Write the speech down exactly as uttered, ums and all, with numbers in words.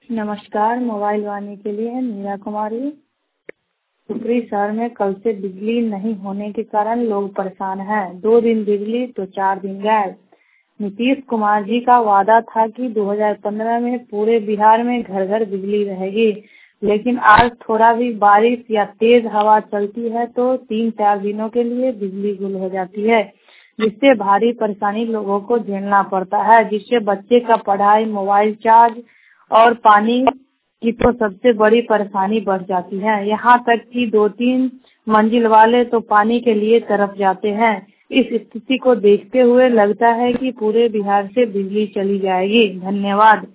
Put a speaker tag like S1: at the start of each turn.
S1: नमस्कार। मोबाइल वाणी के लिए मीरा कुमारी। ऊपरी शहर में कल से बिजली नहीं होने के कारण लोग परेशान हैं। दो दिन बिजली तो चार दिन गायब। नीतीश कुमार जी का वादा था कि दो हज़ार पंद्रह में पूरे बिहार में घर घर बिजली रहेगी, लेकिन आज थोड़ा भी बारिश या तेज हवा चलती है तो तीन चार दिनों के लिए बिजली गुल हो जाती है, जिससे भारी परेशानी लोगों को झेलना पड़ता है, जिससे बच्चे का पढ़ाई, मोबाइल चार्ज और पानी की तो सबसे बड़ी परेशानी बढ़ जाती है। यहाँ तक कि दो तीन मंजिल वाले तो पानी के लिए तरफ जाते हैं। इस स्थिति को देखते हुए लगता है कि पूरे बिहार से बिजली चली जाएगी। धन्यवाद।